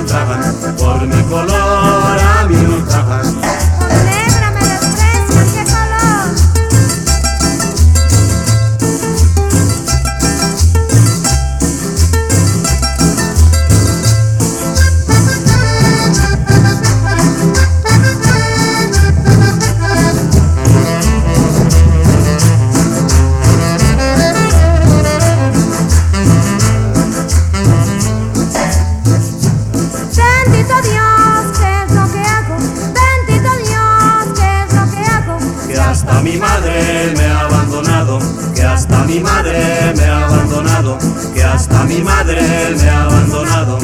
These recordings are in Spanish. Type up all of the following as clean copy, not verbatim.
ultrajan, por mi color a mí me ultrajan. Negra me desprecian, ¿qué color? Bendito Dios, ¿qué es lo que hago? Bendito Dios, ¿qué es lo que hago? Que hasta mi madre me ha abandonado, que hasta mi madre me ha abandonado, que hasta mi madre me ha abandonado.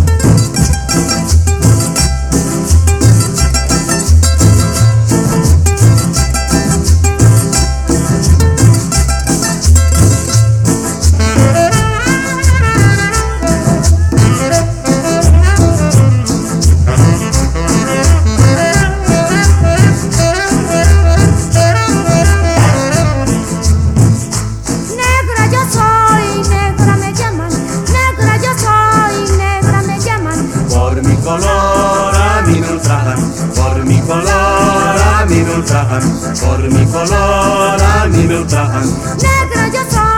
Negra yo soy, negra me llaman, negra yo soy, negra me llaman. Por mi color a mí me ultrajan, por mi color a mí me ultrajan, por mi color a mí me ultrajan. Negra yo soy.